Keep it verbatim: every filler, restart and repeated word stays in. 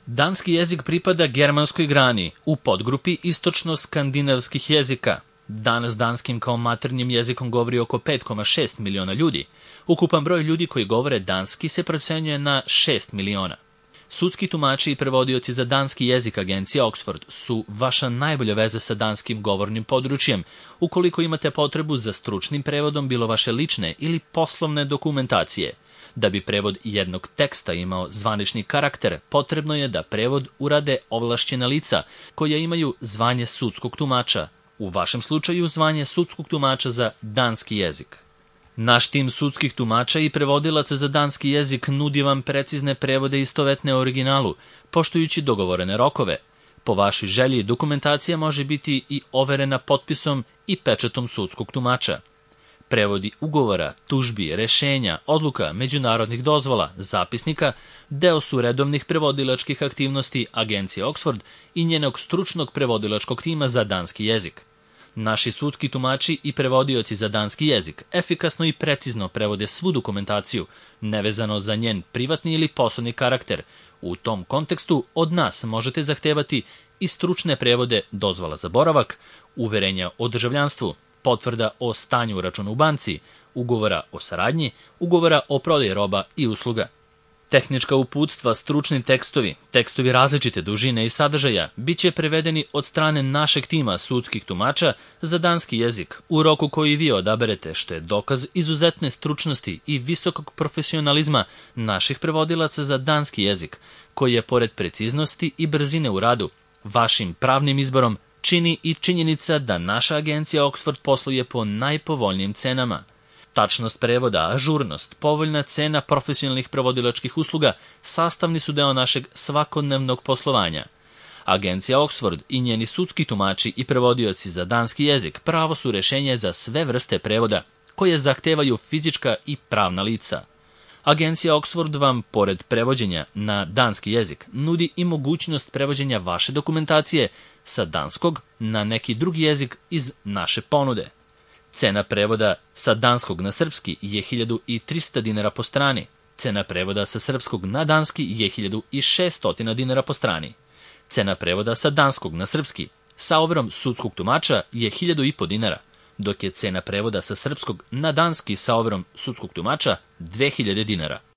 Danski jezik pripada germanskoj grani u podgrupi istočno-skandinavskih jezika. Danas danskim kao maternjim jezikom govori oko pet zarez šest miliona ljudi. Ukupan broj ljudi koji govore danski se procenjuje na šest miliona. Sudski tumači i prevodioci za danski jezik agencije Oxford su vaša najbolja veza sa danskim govornim područjem, ukoliko imate potrebu za stručnim prevodom bilo vaše lične ili poslovne dokumentacije. Da bi prevod jednog teksta imao zvanični karakter, potrebno je da prevod urade ovlašćena lica koja imaju zvanje sudskog tumača, u vašem slučaju zvanje sudskog tumača za danski jezik. Naš tim sudskih tumača i prevodilaca za danski jezik nudi vam precizne prevode istovetne originalu, poštujući dogovorene rokove. Po vašoj želji dokumentacija može biti i overena potpisom i pečatom sudskog tumača. Prevodi ugovora, tužbi, rešenja, odluka, međunarodnih dozvola, zapisnika, deo su redovnih prevodilačkih aktivnosti agencije Oxford i njenog stručnog prevodilačkog tima za danski jezik. Naši sudski tumači i prevodioci za danski jezik efikasno i precizno prevode svu dokumentaciju, nevezano za njen privatni ili poslovni karakter. U tom kontekstu od nas možete zahtevati i stručne prevode dozvola za boravak, uverenja o državljanstvu, potvrda o stanju računa u banci, ugovora o saradnji, ugovora o prodaji roba i usluga. Tehnička uputstva, stručni tekstovi, tekstovi različite dužine i sadržaja bit će prevedeni od strane našeg tima sudskih tumača za danski jezik u roku koji vi odaberete, što je dokaz izuzetne stručnosti i visokog profesionalizma naših prevodilaca za danski jezik, koji je pored preciznosti i brzine u radu, vašim pravnim izborom čini i činjenica da naša agencija Oxford posluje po najpovoljnijim cenama. Tačnost prevoda, ažurnost, povoljna cena profesionalnih prevodilačkih usluga sastavni su deo našeg svakodnevnog poslovanja. Agencija Oxford i njeni sudski tumači i prevodioci za danski jezik pravo su rešenje za sve vrste prevoda koje zahtevaju fizička i pravna lica. Agencija Oxford vam, pored prevođenja na danski jezik, nudi i mogućnost prevođenja vaše dokumentacije sa danskog na neki drugi jezik iz naše ponude. Cena prevoda sa danskog na srpski je hiljadu trista dinara po strani. Cena prevoda sa srpskog na danski je hiljadu šesto dinara po strani. Cena prevoda sa danskog na srpski sa overom sudskog tumača je hiljadu i po dinara, dok je cena prevoda sa srpskog na danski sa overom sudskog tumača dve hiljade dinara.